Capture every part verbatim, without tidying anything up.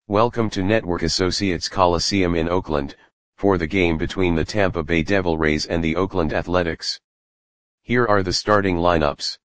Welcome to Network Associates Coliseum in Oakland, for the game between the Tampa Bay Devil Rays and the Oakland Athletics. Here are the starting lineups.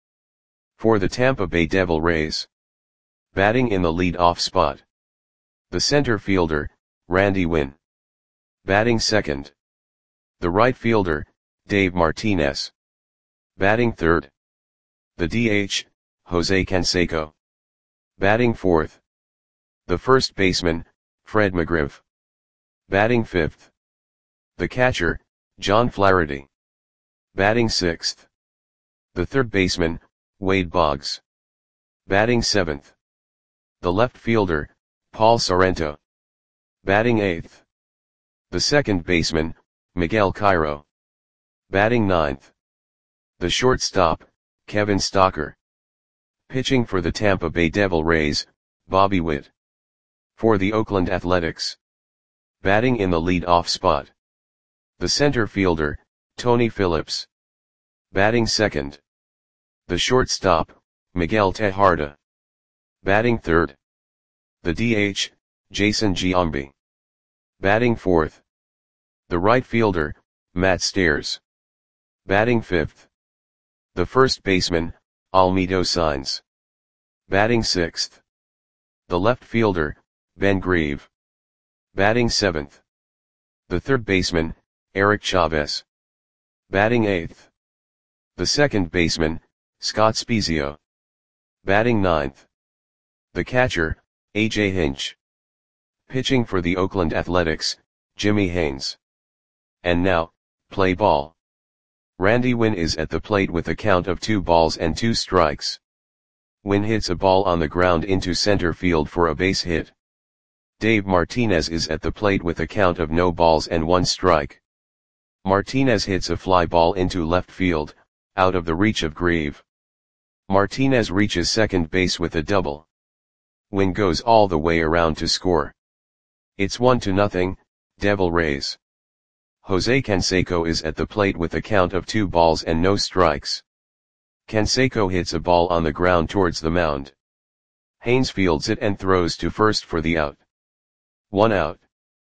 For the Tampa Bay Devil Rays. Batting in the lead-off spot. The center fielder, Randy Winn. Batting second. The right fielder, Dave Martinez. Batting third. The D H, Jose Canseco. Batting fourth. The first baseman, Fred McGriff. Batting fifth. The catcher, John Flaherty. Batting sixth. The third baseman, Wade Boggs. Batting seventh. The left fielder, Paul Sorrento. Batting eighth. The second baseman, Miguel Cairo. Batting ninth. The shortstop, Kevin Stocker. Pitching for the Tampa Bay Devil Rays, Bobby Witt. For the Oakland Athletics. Batting in the lead-off spot. The center fielder, Tony Phillips. Batting second. The shortstop, Miguel Tejada. Batting third. The D H, Jason Giambi. Batting fourth. The right fielder, Matt Stairs. Batting fifth. The first baseman, Almedo Saenz. Batting sixth. The left fielder, Ben Grieve. Batting seventh. The third baseman, Eric Chavez. Batting eighth. The second baseman, Scott Spiezio. Batting ninth. The catcher, A J Hinch. Pitching for the Oakland Athletics, Jimmy Haynes. And now, play ball. Randy Winn is at the plate with a count of two balls and two strikes. Winn hits a ball on the ground into center field for a base hit. Dave Martinez is at the plate with a count of no balls and one strike. Martinez hits a fly ball into left field, out of the reach of Grieve. Martinez reaches second base with a double. Winn goes all the way around to score. It's one to nothing, Devil Rays. Jose Canseco is at the plate with a count of two balls and no strikes. Canseco hits a ball on the ground towards the mound. Haynes fields it and throws to first for the out. One out.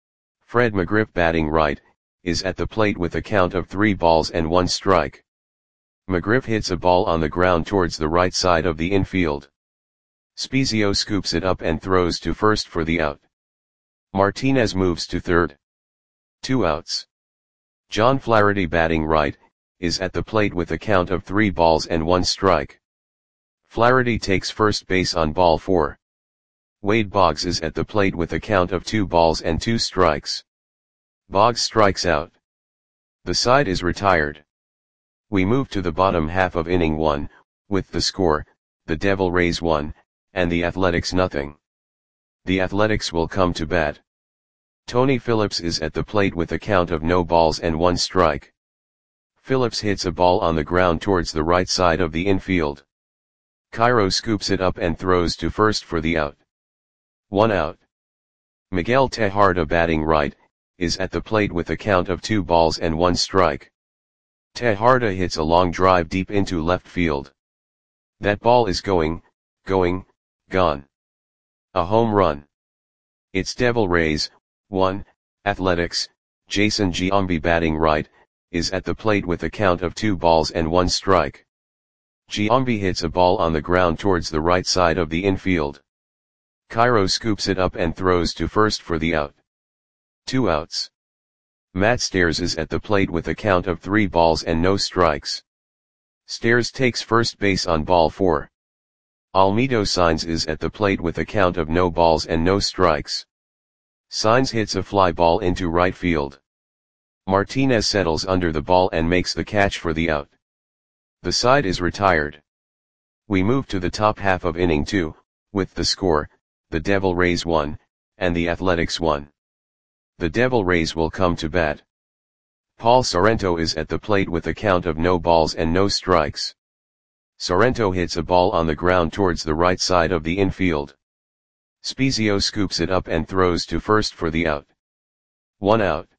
Fred McGriff, batting right, is at the plate with a count of three balls and one strike. McGriff hits a ball on the ground towards the right side of the infield. Spiezio scoops it up and throws to first for the out. Martinez moves to third. Two outs. John Flaherty, batting right, is at the plate with a count of three balls and one strike. Flaherty takes first base on ball four. Wade Boggs is at the plate with a count of two balls and two strikes. Boggs strikes out. The side is retired. We move to the bottom half of inning one, with the score, the Devil Rays one, and the Athletics nothing. The Athletics will come to bat. Tony Phillips is at the plate with a count of no balls and one strike. Phillips hits a ball on the ground towards the right side of the infield. Cairo scoops it up and throws to first for the out. One out. Miguel Tejada, batting right, is at the plate with a count of two balls and one strike. Tejada hits a long drive deep into left field. That ball is going, going, gone. A home run. It's Devil Rays, one, Athletics. Jason Giambi, batting right, is at the plate with a count of two balls and one strike. Giambi hits a ball on the ground towards the right side of the infield. Cairo scoops it up and throws to first for the out. Two outs. Matt Stairs is at the plate with a count of three balls and no strikes. Stairs takes first base on ball four. Almedo Saenz is at the plate with a count of no balls and no strikes. Saenz hits a fly ball into right field. Martinez settles under the ball and makes the catch for the out. The side is retired. We move to the top half of inning two, with the score, the Devil Rays one, and the Athletics one. The Devil Rays will come to bat. Paul Sorrento is at the plate with a count of no balls and no strikes. Sorrento hits a ball on the ground towards the right side of the infield. Spiezio scoops it up and throws to first for the out. One out.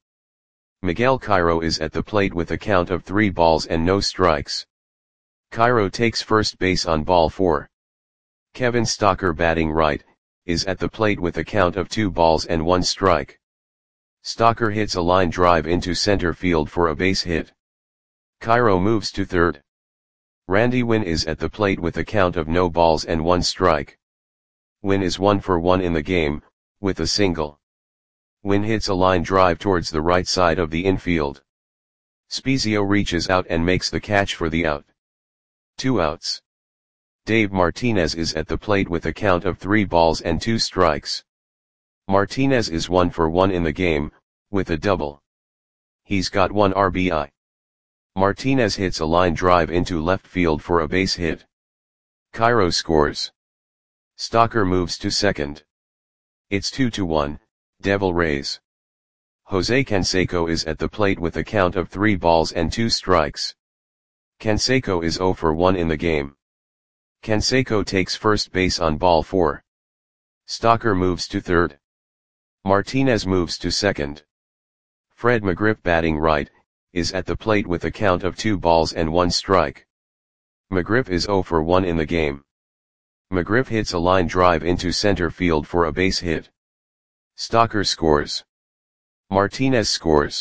Miguel Cairo is at the plate with a count of three balls and no strikes. Cairo takes first base on ball four. Kevin Stocker, batting right, is at the plate with a count of two balls and one strike. Stocker hits a line drive into center field for a base hit. Cairo moves to third. Randy Winn is at the plate with a count of no balls and one strike. Winn is one for one in the game, with a single. Winn hits a line drive towards the right side of the infield. Spezio reaches out and makes the catch for the out. Two outs. Dave Martinez is at the plate with a count of three balls and two strikes. Martinez is one for one in the game, with a double. He's got one R B I. Martinez hits a line drive into left field for a base hit. Cairo scores. Stocker moves to second. It's two to one, Devil Rays. Jose Canseco is at the plate with a count of three balls and two strikes. Canseco is zero for one in the game. Canseco takes first base on ball four. Stocker moves to third. Martinez moves to second. Fred McGriff, batting right, is at the plate with a count of two balls and one strike. McGriff is zero for one in the game. McGriff hits a line drive into center field for a base hit. Stocker scores. Martinez scores.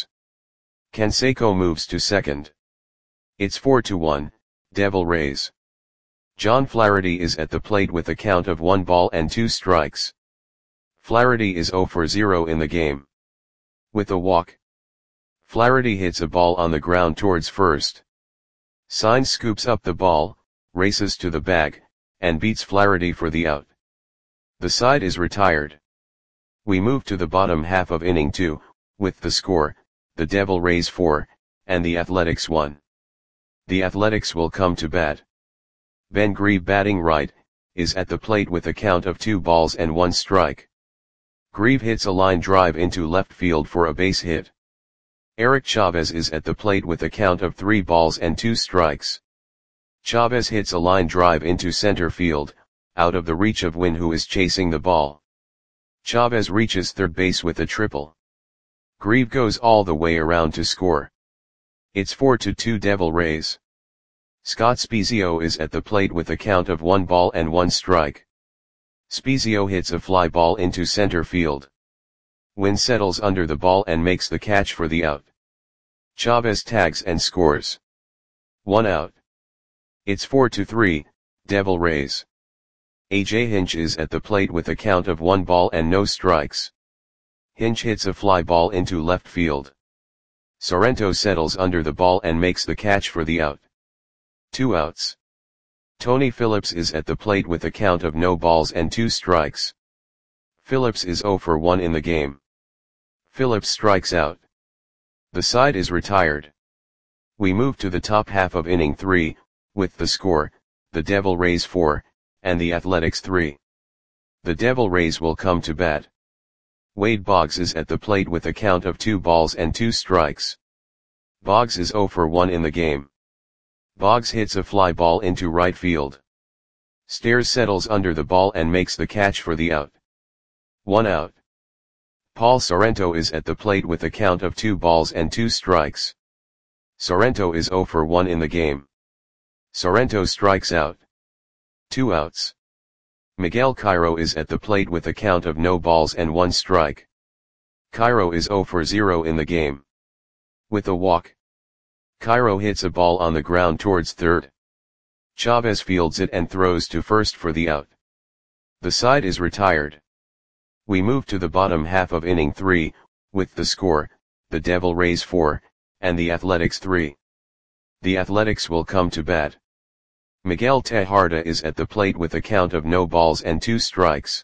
Canseco moves to second. It's four to one, Devil Rays. John Flaherty is at the plate with a count of one ball and two strikes. Flaherty is zero for zero in the game. With a walk. Flaherty hits a ball on the ground towards first. Saenz scoops up the ball, races to the bag, and beats Flaherty for the out. The side is retired. We move to the bottom half of inning two, with the score, the Devil Rays four, and the Athletics one. The Athletics will come to bat. Ben Grieve, batting right, is at the plate with a count of two balls and one strike. Grieve hits a line drive into left field for a base hit. Eric Chavez is at the plate with a count of three balls and two strikes. Chavez hits a line drive into center field, out of the reach of Winn, who is chasing the ball. Chavez reaches third base with a triple. Grieve goes all the way around to score. It's four to two, Devil Rays. Scott Spezio is at the plate with a count of one ball and one strike. Spezio hits a fly ball into center field. Winn settles under the ball and makes the catch for the out. Chavez tags and scores. One out. It's four to three, Devil Rays. A J Hinch is at the plate with a count of one ball and no strikes. Hinch hits a fly ball into left field. Sorrento settles under the ball and makes the catch for the out. Two outs. Tony Phillips is at the plate with a count of no balls and two strikes. Phillips is zero for one in the game. Phillips strikes out. The side is retired. We move to the top half of inning three, with the score, the Devil Rays four, and the Athletics three. The Devil Rays will come to bat. Wade Boggs is at the plate with a count of two balls and two strikes. Boggs is zero for one in the game. Boggs hits a fly ball into right field. Stairs settles under the ball and makes the catch for the out. One out. Paul Sorrento is at the plate with a count of two balls and two strikes. Sorrento is zero for one in the game. Sorrento strikes out. Two outs. Miguel Cairo is at the plate with a count of no balls and one strike. Cairo is zero for zero in the game. With a walk. Cairo hits a ball on the ground towards third. Chavez fields it and throws to first for the out. The side is retired. We move to the bottom half of inning three, with the score, the Devil Rays four, and the Athletics three. The Athletics will come to bat. Miguel Tejada is at the plate with a count of no balls and two strikes.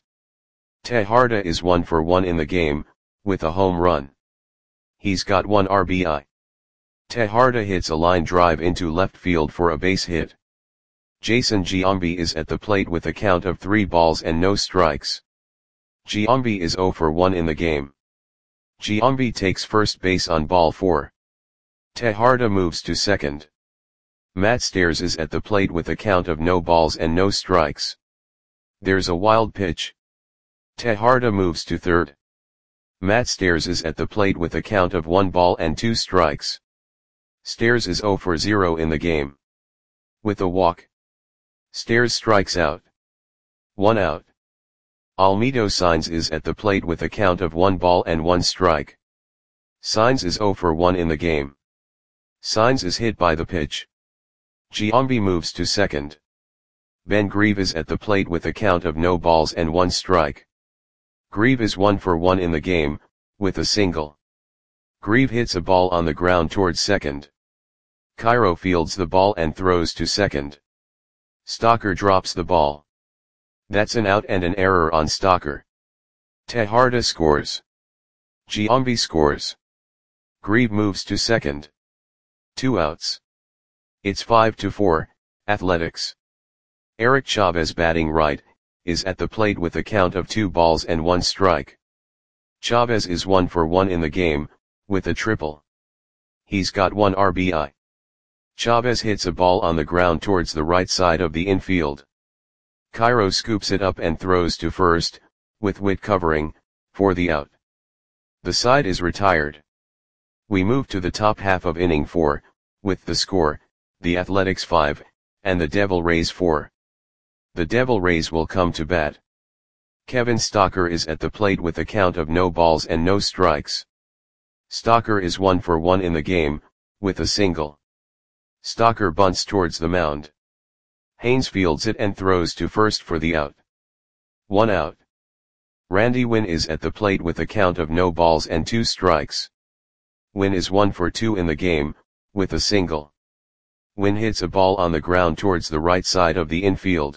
Tejada is one for one in the game, with a home run. He's got one R B I. Tejada hits a line drive into left field for a base hit. Jason Giambi is at the plate with a count of three balls and no strikes. Giambi is zero for one in the game. Giambi takes first base on ball four. Tejada moves to second. Matt Stairs is at the plate with a count of no balls and no strikes. There's a wild pitch. Tejada moves to third. Matt Stairs is at the plate with a count of one ball and two strikes. Stairs is zero for zero in the game. With a walk. Stairs strikes out. One out. Almedo Signs is at the plate with a count of one ball and one strike. Signs is zero for one in the game. Signs is hit by the pitch. Giambi moves to second. Ben Grieve is at the plate with a count of no balls and one strike. Grieve is one for one in the game, with a single. Grieve hits a ball on the ground towards second. Cairo fields the ball and throws to second. Stalker drops the ball. That's an out and an error on Stalker. Tejarda scores. Giambi scores. Grieve moves to second. Two outs. It's five to four, Athletics. Eric Chavez batting right, is at the plate with a count of two balls and one strike. Chavez is one for one in the game, with a triple. He's got one R B I. Chavez hits a ball on the ground towards the right side of the infield. Cairo scoops it up and throws to first, with Witt covering, for the out. The side is retired. We move to the top half of inning four, with the score, the Athletics five, and the Devil Rays four. The Devil Rays will come to bat. Kevin Stalker is at the plate with a count of no balls and no strikes. Stalker is one for one in the game, with a single. Stalker bunts towards the mound. Haynes fields it and throws to first for the out. One out. Randy Winn is at the plate with a count of no balls and two strikes. Winn is one for two in the game, with a single. Winn hits a ball on the ground towards the right side of the infield.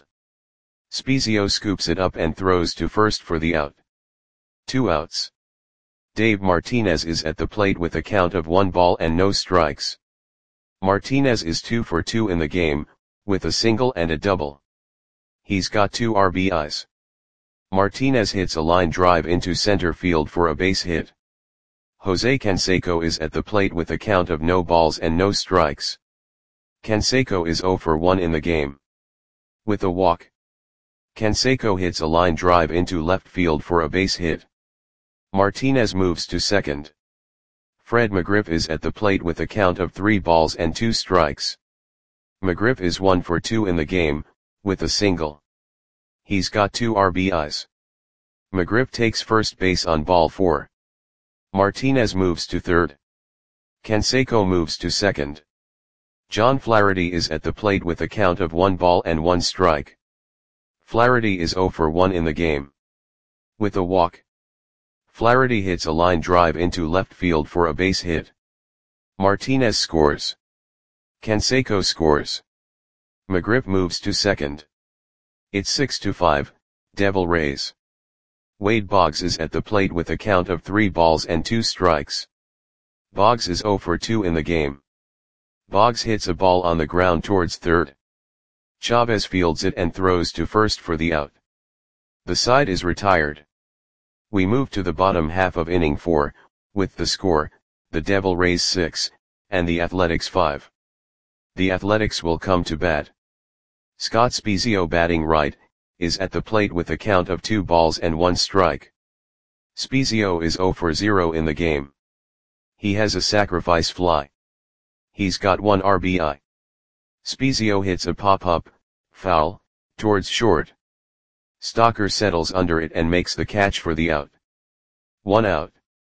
Spezio scoops it up and throws to first for the out. Two outs. Dave Martinez is at the plate with a count of one ball and no strikes. Martinez is two for two in the game, with a single and a double. He's got two R B Is. Martinez hits a line drive into center field for a base hit. Jose Canseco is at the plate with a count of no balls and no strikes. Canseco is zero for one in the game. With a walk. Canseco hits a line drive into left field for a base hit. Martinez moves to second. Fred McGriff is at the plate with a count of three balls and two strikes. McGriff is one for two in the game, with a single. He's got two R B Is. McGriff takes first base on ball four. Martinez moves to third. Canseco moves to second. John Flaherty is at the plate with a count of one ball and one strike. Flaherty is zero for one in the game. With a walk. Flaherty hits a line drive into left field for a base hit. Martinez scores. Canseco scores. McGriff moves to second. It's six to five, Devil Rays. Wade Boggs is at the plate with a count of three balls and two strikes. Boggs is zero for two in the game. Boggs hits a ball on the ground towards third. Chavez fields it and throws to first for the out. The side is retired. We move to the bottom half of inning four, with the score, the Devil Rays six, and the Athletics five. The Athletics will come to bat. Scott Spezio batting right, is at the plate with a count of two balls and one strike. Spezio is zero for zero in the game. He has a sacrifice fly. He's got one R B I. Spezio hits a pop-up, foul, towards short. Stalker settles under it and makes the catch for the out. One out.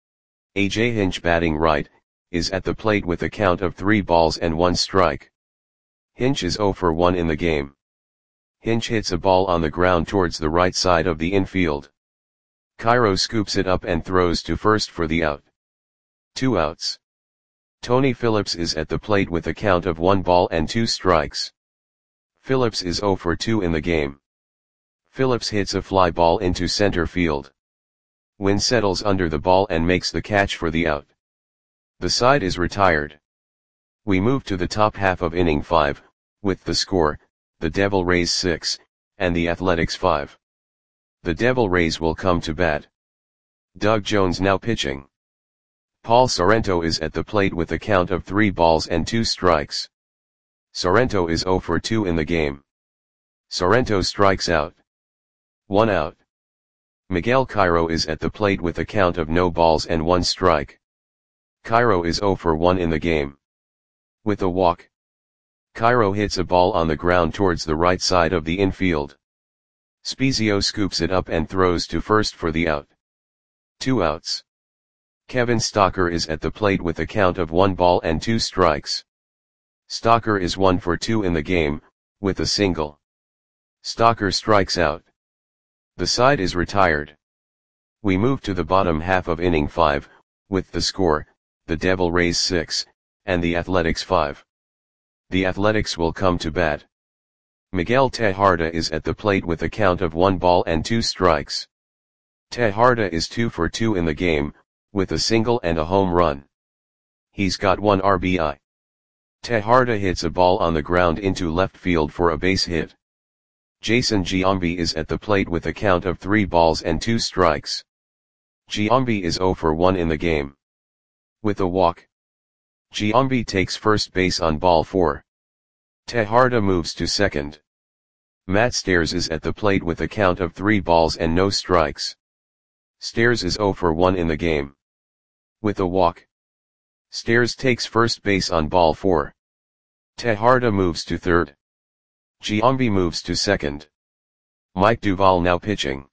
A J Hinch batting right, is at the plate with a count of three balls and one strike. Hinch is zero for one in the game. Hinch hits a ball on the ground towards the right side of the infield. Cairo scoops it up and throws to first for the out. Two outs. Tony Phillips is at the plate with a count of one ball and two strikes. Phillips is zero for two in the game. Phillips hits a fly ball into center field. Winn settles under the ball and makes the catch for the out. The side is retired. We move to the top half of inning five, with the score, the Devil Rays six, and the Athletics five. The Devil Rays will come to bat. Doug Jones now pitching. Paul Sorrento is at the plate with a count of three balls and two strikes. Sorrento is zero for two in the game. Sorrento strikes out. One out. Miguel Cairo is at the plate with a count of no balls and one strike. Cairo is zero for one in the game. With a walk. Cairo hits a ball on the ground towards the right side of the infield. Spezio scoops it up and throws to first for the out. Two outs. Kevin Stocker is at the plate with a count of one ball and two strikes. Stocker is one for two in the game, with a single. Stocker strikes out. The side is retired. We move to the bottom half of inning five, with the score, the Devil Rays six, and the Athletics five. The Athletics will come to bat. Miguel Tejada is at the plate with a count of one ball and two strikes. Tejada is two for two in the game, with a single and a home run. He's got one R B I. Tejada hits a ball on the ground into left field for a base hit. Jason Giambi is at the plate with a count of three balls and two strikes. Giambi is zero for one in the game. With a walk. Giambi takes first base on ball four. Tejada moves to second. Matt Stairs is at the plate with a count of three balls and no strikes. Stairs is zero for one in the game. With a walk. Stairs takes first base on ball four. Tejada moves to third. Giambi moves to second. Mike Duvall now pitching.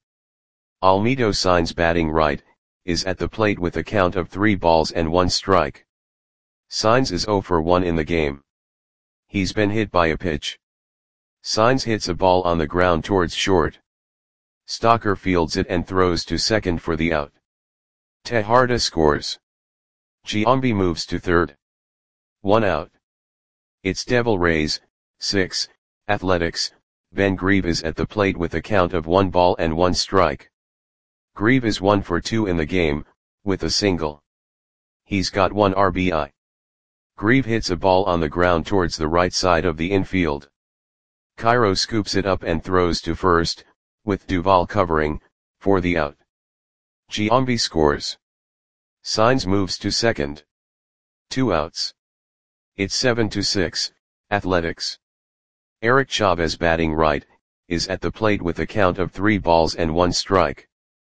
Almedo Sainz batting right, is at the plate with a count of three balls and one strike. Sainz is zero for one in the game. He's been hit by a pitch. Sainz hits a ball on the ground towards short. Stocker fields it and throws to second for the out. Tejada scores. Giambi moves to third. One out. It's Devil Rays, six, Athletics. Ben Grieve is at the plate with a count of one ball and one strike. Grieve is one for two in the game, with a single. He's got one R B I. Grieve hits a ball on the ground towards the right side of the infield. Cairo scoops it up and throws to first, with Duvall covering, for the out. Giambi scores. Sainz moves to second. Two outs. It's seven to six, Athletics. Eric Chavez batting right, is at the plate with a count of three balls and one strike.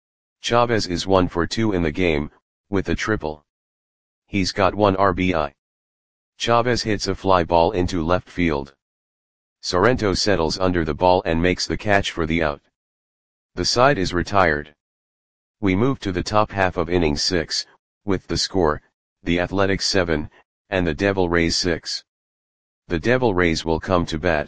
Chavez is one for two in the game, with a triple. He's got one R B I. Chavez hits a fly ball into left field. Sorrento settles under the ball and makes the catch for the out. The side is retired. We move to the top half of inning six, with the score, the Athletics seven, and the Devil Rays six. The Devil Rays will come to bat.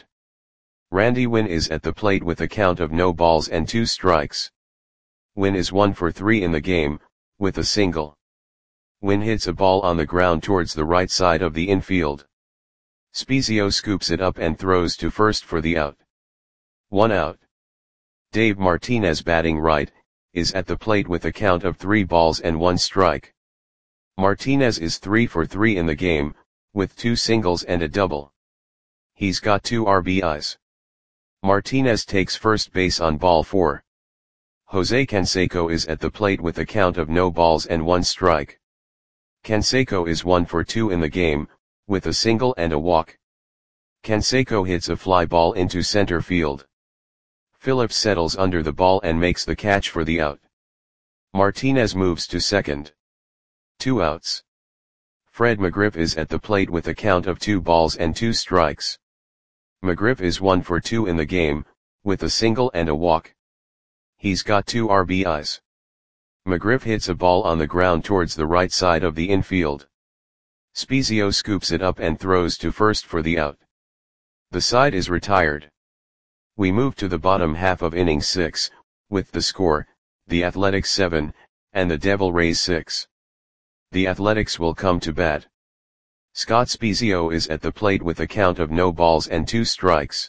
Randy Winn is at the plate with a count of no balls and two strikes. Winn is one for three in the game, with a single. Winn hits a ball on the ground towards the right side of the infield. Spezio scoops it up and throws to first for the out. One out. Dave Martinez batting right, is at the plate with a count of three balls and one strike. Martinez is three for three in the game, with two singles and a double. He's got two R B Is. Martinez takes first base on ball four. Jose Canseco is at the plate with a count of no balls and one strike. Canseco is one for two in the game, with a single and a walk. Canseco hits a fly ball into center field. Phillips settles under the ball and makes the catch for the out. Martinez moves to second. Two outs. Fred McGriff is at the plate with a count of two balls and two strikes. McGriff is one for two in the game, with a single and a walk. He's got two R B Is. McGriff hits a ball on the ground towards the right side of the infield. Spezio scoops it up and throws to first for the out. The side is retired. We move to the bottom half of inning six, with the score, the Athletics seven, and the Devil Rays six. The Athletics will come to bat. Scott Spezio is at the plate with a count of no balls and two strikes.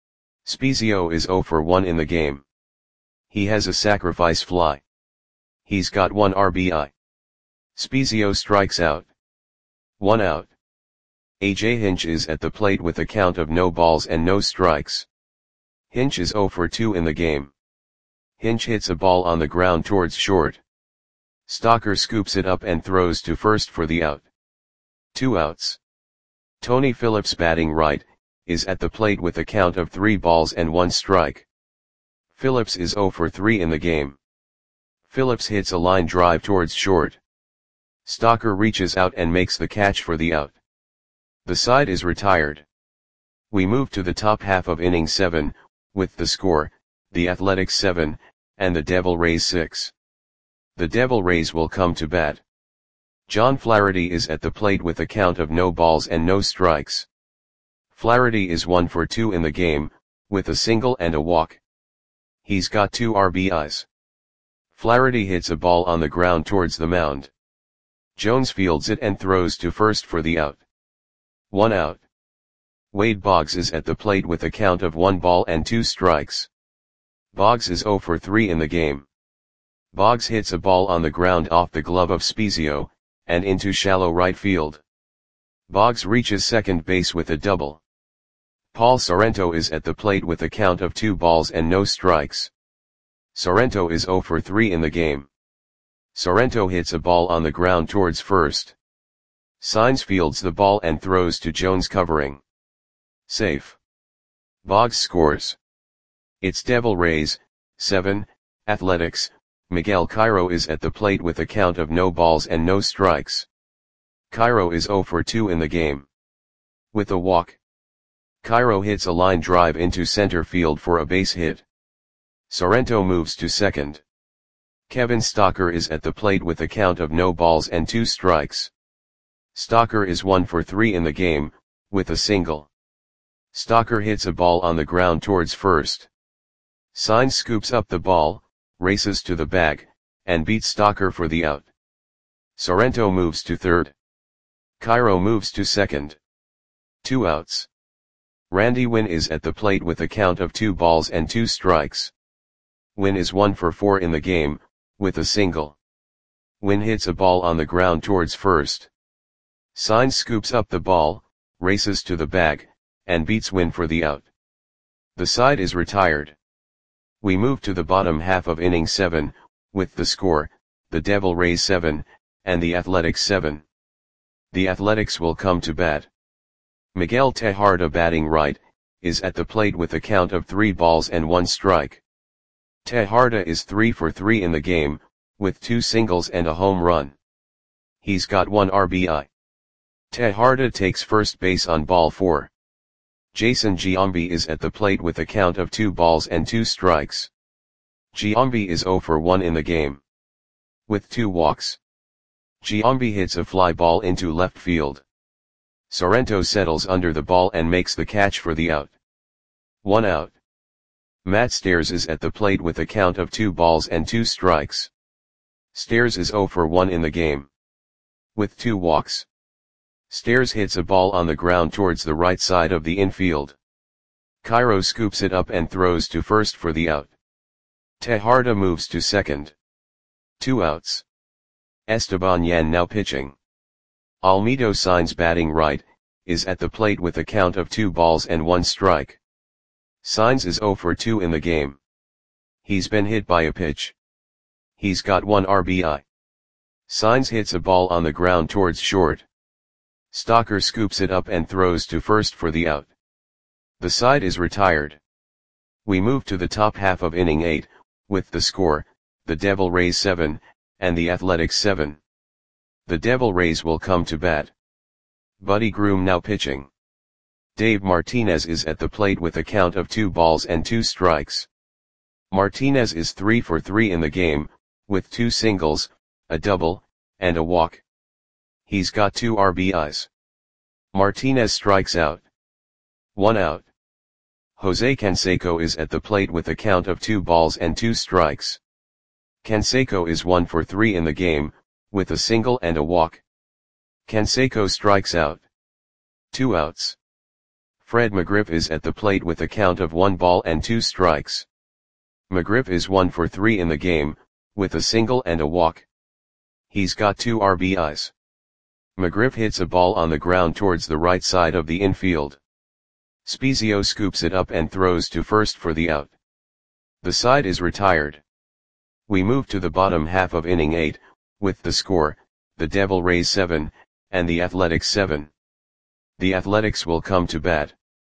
Spezio is zero for one in the game. He has a sacrifice fly. He's got one R B I. Spezio strikes out. One out. A J Hinch is at the plate with a count of no balls and no strikes. Hinch is zero for two in the game. Hinch hits a ball on the ground towards short. Stocker scoops it up and throws to first for the out. Two outs. Tony Phillips batting right, is at the plate with a count of three balls and one strike. Phillips is zero for three in the game. Phillips hits a line drive towards short. Stocker reaches out and makes the catch for the out. The side is retired. We move to the top half of inning seven, with the score, the Athletics seven, and the Devil Rays six. The Devil Rays will come to bat. John Flaherty is at the plate with a count of no balls and no strikes. Flaherty is one for two in the game, with a single and a walk. He's got two R B Is. Flaherty hits a ball on the ground towards the mound. Jones fields it and throws to first for the out. One out. Wade Boggs is at the plate with a count of one ball and two strikes. Boggs is zero for three in the game. Boggs hits a ball on the ground off the glove of Spezio, and into shallow right field. Boggs reaches second base with a double. Paul Sorrento is at the plate with a count of two balls and no strikes. Sorrento is zero for three in the game. Sorrento hits a ball on the ground towards first. Saenz fields the ball and throws to Jones covering. Safe. Boggs scores. It's Devil Rays, seven, Athletics. Miguel Cairo is at the plate with a count of no balls and no strikes. Cairo is zero for two in the game. With a walk. Cairo hits a line drive into center field for a base hit. Sorrento moves to second. Kevin Stocker is at the plate with a count of no balls and two strikes. Stocker is one for three in the game, with a single. Stocker hits a ball on the ground towards first. Saenz scoops up the ball, races to the bag, and beats Stocker for the out. Sorrento moves to third. Cairo moves to second. Two outs. Randy Winn is at the plate with a count of two balls and two strikes. Winn is one for four in the game, with a single. Winn hits a ball on the ground towards first. Saenz scoops up the ball, races to the bag, and beats Winn for the out. The side is retired. We move to the bottom half of inning seven, with the score, the Devil Rays seven, and the Athletics seven. The Athletics will come to bat. Miguel Tejada, batting right, is at the plate with a count of three balls and one strike. Tejada is three for three in the game, with two singles and a home run. He's got one R B I. Tejada takes first base on ball four. Jason Giambi is at the plate with a count of two balls and two strikes. Giambi is zero for one in the game. With two walks. Giambi hits a fly ball into left field. Sorrento settles under the ball and makes the catch for the out. One out. Matt Stairs is at the plate with a count of two balls and two strikes. Stairs is zero for one in the game. With two walks. Stairs hits a ball on the ground towards the right side of the infield. Cairo scoops it up and throws to first for the out. Tejada moves to second. Two outs. Esteban Yan now pitching. Almedo Saenz, batting right, is at the plate with a count of two balls and one strike. Saenz is zero for two in the game. He's been hit by a pitch. He's got one R B I. Saenz hits a ball on the ground towards short. Stocker scoops it up and throws to first for the out. The side is retired. We move to the top half of inning eight, with the score, the Devil Rays seven, and the Athletics seven. The Devil Rays will come to bat. Buddy Groom now pitching. Dave Martinez is at the plate with a count of two balls and two strikes. Martinez is three for three in the game, with two singles, a double, and a walk. He's got two R B Is. Martinez strikes out. One out. Jose Canseco is at the plate with a count of two balls and two strikes. Canseco is one for three in the game, with a single and a walk. Canseco strikes out. Two outs. Fred McGriff is at the plate with a count of one ball and two strikes. McGriff is one for three in the game, with a single and a walk. He's got two R B Is. McGriff hits a ball on the ground towards the right side of the infield. Spezio scoops it up and throws to first for the out. The side is retired. We move to the bottom half of inning eight, with the score, the Devil Rays seven, and the Athletics seven. The Athletics will come to bat.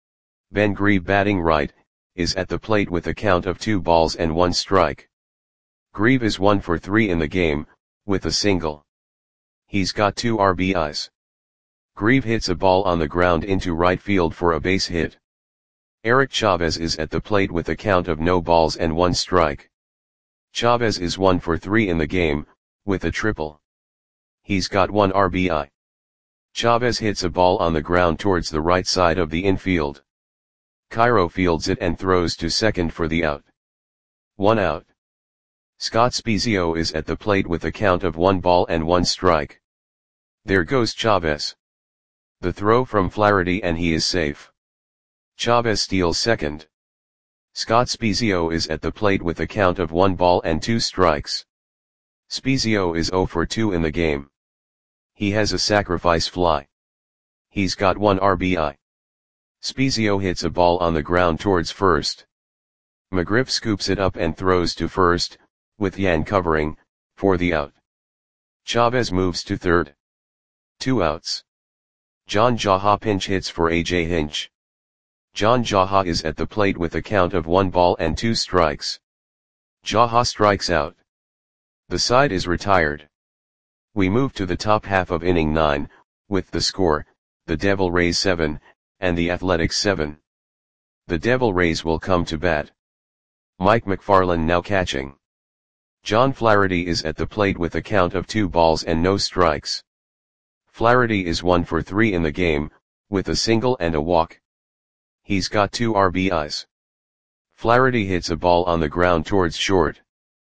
Ben Grieve, batting right, is at the plate with a count of two balls and one strike. Grieve is one for three in the game, with a single. He's got two R B Is. Grieve hits a ball on the ground into right field for a base hit. Eric Chavez is at the plate with a count of no balls and one strike. Chavez is one for three in the game, with a triple. He's got one R B I. Chavez hits a ball on the ground towards the right side of the infield. Cairo fields it and throws to second for the out. One out. Scott Spiezio is at the plate with a count of one ball and one strike. There goes Chavez. The throw from Flaherty and he is safe. Chavez steals second. Scott Spiezio is at the plate with a count of one ball and two strikes. Spiezio is zero for two in the game. He has a sacrifice fly. He's got one R B I. Spiezio hits a ball on the ground towards first. McGriff scoops it up and throws to first, with Yan covering, for the out. Chavez moves to third. Two outs. John Jaha pinch hits for A J Hinch. John Jaha is at the plate with a count of one ball and two strikes. Jaha strikes out. The side is retired. We move to the top half of inning nine, with the score, the Devil Rays seven, and the Athletics seven. The Devil Rays will come to bat. Mike McFarland now catching. John Flaherty is at the plate with a count of two balls and no strikes. Flaherty is one for three in the game, with a single and a walk. He's got two R B Is. Flaherty hits a ball on the ground towards short.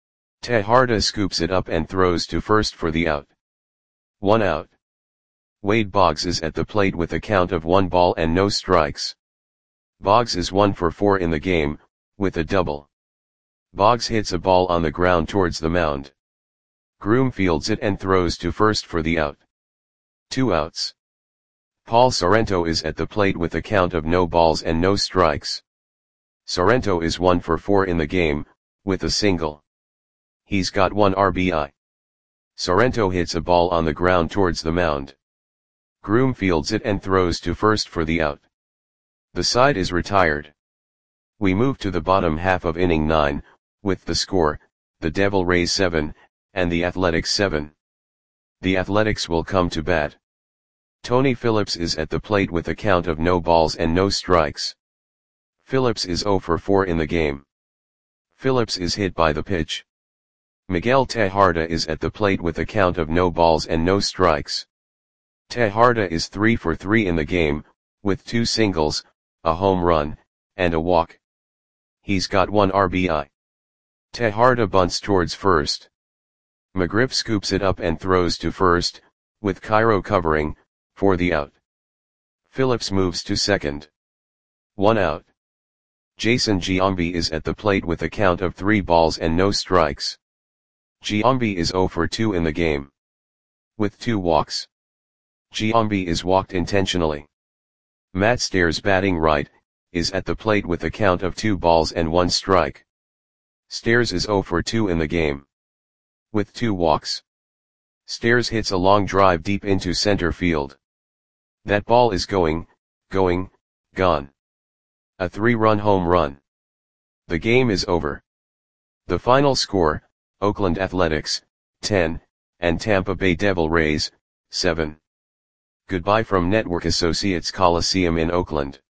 Tejada scoops it up and throws to first for the out. One out. Wade Boggs is at the plate with a count of one ball and no strikes. Boggs is one for four in the game, with a double. Boggs hits a ball on the ground towards the mound. Groom fields it and throws to first for the out. Two outs. Paul Sorrento is at the plate with a count of no balls and no strikes. Sorrento is one for four in the game, with a single. He's got one R B I. Sorrento hits a ball on the ground towards the mound. Groom fields it and throws to first for the out. The side is retired. We move to the bottom half of inning nine, with the score, the Devil Rays seven, and the Athletics seven. The Athletics will come to bat. Tony Phillips is at the plate with a count of no balls and no strikes. Phillips is zero for four in the game. Phillips is hit by the pitch. Miguel Tejada is at the plate with a count of no balls and no strikes. Tejada is three for three in the game, with two singles, a home run, and a walk. He's got one R B I. Tejada bunts towards first. McGriff scoops it up and throws to first, with Cairo covering, for the out. Phillips moves to second. One out. Jason Giambi is at the plate with a count of three balls and no strikes. Giambi is zero for two in the game. With two walks. Giambi is walked intentionally. Matt Stairs, batting right, is at the plate with a count of two balls and one strike. Stairs is zero for two in the game. With two walks. Stairs hits a long drive deep into center field. That ball is going, going, gone. A three-run home run. The game is over. The final score, Oakland Athletics, ten, and Tampa Bay Devil Rays, seven. Goodbye from Network Associates Coliseum in Oakland.